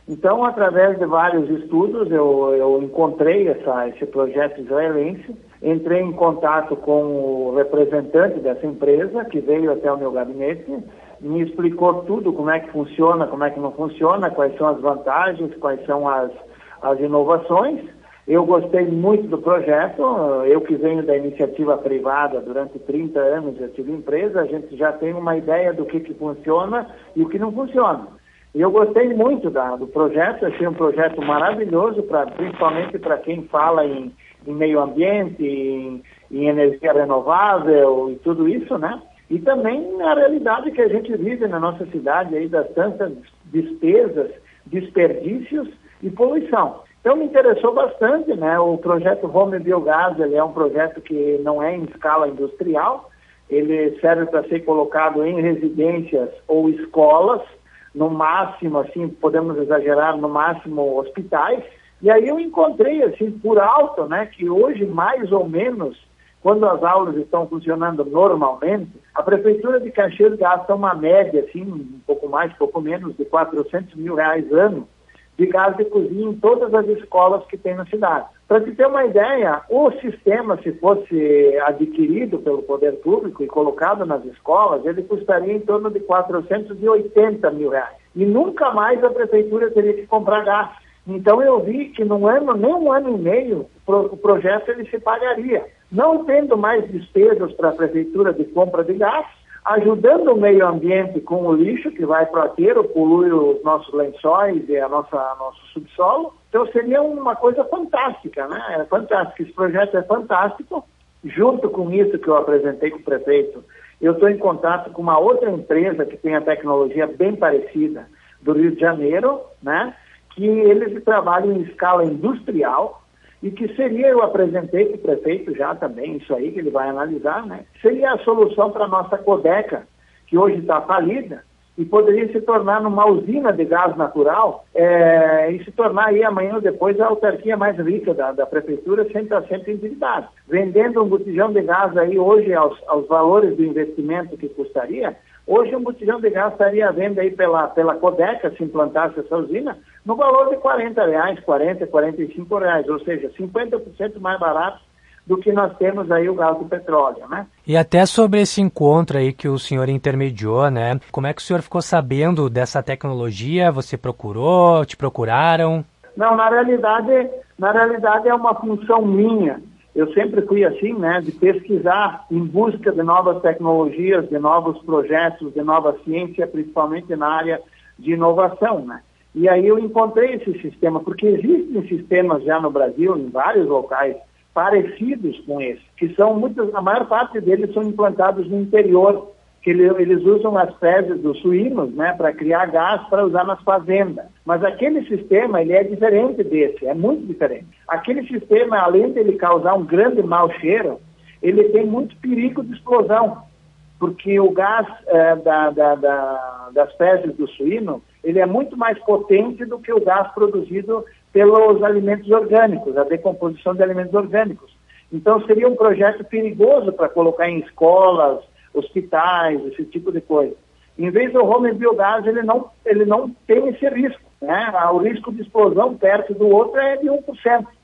Então, através de vários estudos, eu encontrei esse projeto israelense, entrei em contato com o representante dessa empresa, que veio até o meu gabinete, me explicou tudo, como é que funciona, como é que não funciona, quais são as vantagens, quais são as inovações. Eu gostei muito do projeto, eu que venho da iniciativa privada durante 30 anos, eu tive empresa, a gente já tem uma ideia do que funciona e o que não funciona. E eu gostei muito do projeto, achei um projeto maravilhoso, principalmente para quem fala em meio ambiente, em energia renovável e tudo isso, né? E também na realidade que a gente vive na nossa cidade, aí das tantas despesas, desperdícios e poluição. Então me interessou bastante, né? O projeto Home Biogás, ele é um projeto que não é em escala industrial, ele serve para ser colocado em residências ou escolas, no máximo, assim, podemos exagerar, no máximo hospitais. E aí eu encontrei, assim, por alto, né, que hoje, mais ou menos, quando as aulas estão funcionando normalmente, a Prefeitura de Caxias gasta uma média, assim, um pouco mais, um pouco menos, de R$400 mil ano, de gás de cozinha em todas as escolas que tem na cidade. Para te ter uma ideia, o sistema, se fosse adquirido pelo poder público e colocado nas escolas, ele custaria em torno de R$480 mil. E nunca mais a prefeitura teria que comprar gás. Então eu vi que nem um ano e meio, o projeto ele se pagaria. Não tendo mais despesas para a prefeitura de compra de gás, ajudando o meio ambiente com o lixo que vai para o aterro, polui os nossos lençóis e nosso subsolo. Então seria uma coisa fantástica, né? É fantástico, esse projeto é fantástico. Junto com isso que eu apresentei com o prefeito, eu estou em contato com uma outra empresa que tem a tecnologia bem parecida do Rio de Janeiro, né? Que eles trabalham em escala industrial, e que seria, eu apresentei para o prefeito já também, isso aí que ele vai analisar, né? Seria a solução para a nossa Codeca, que hoje está falida, e poderia se tornar numa usina de gás natural, e se tornar aí amanhã ou depois a autarquia mais rica da prefeitura, sem estar sempre endividada. Vendendo um botijão de gás aí hoje aos valores do investimento que custaria, hoje um botijão de gás estaria à venda aí pela Codeca, se implantasse essa usina, no valor de R$40, R$45, ou seja, 50% mais barato do que nós temos aí o gás do petróleo, né? E até sobre esse encontro aí que o senhor intermediou, né? Como é que o senhor ficou sabendo dessa tecnologia? Você procurou? Te procuraram? Não, na realidade é uma função minha. Eu sempre fui assim, né, de pesquisar em busca de novas tecnologias, de novos projetos, de nova ciência, principalmente na área de inovação, né? E aí eu encontrei esse sistema, porque existem sistemas já no Brasil, em vários locais, parecidos com esse, que são a maior parte deles são implantados no interior, que eles usam as fezes dos suínos, né, para criar gás para usar nas fazendas. Mas aquele sistema, ele é diferente desse, é muito diferente. Aquele sistema, além de ele causar um grande mau cheiro, ele tem muito perigo de explosão, porque o gás das fezes do suíno, ele é muito mais potente do que o gás produzido pelos alimentos orgânicos, a decomposição de alimentos orgânicos. Então seria um projeto perigoso para colocar em escolas, hospitais, esse tipo de coisa. Em vez do home biogás, ele não tem esse risco, né? O risco de explosão perto do outro é de 1%.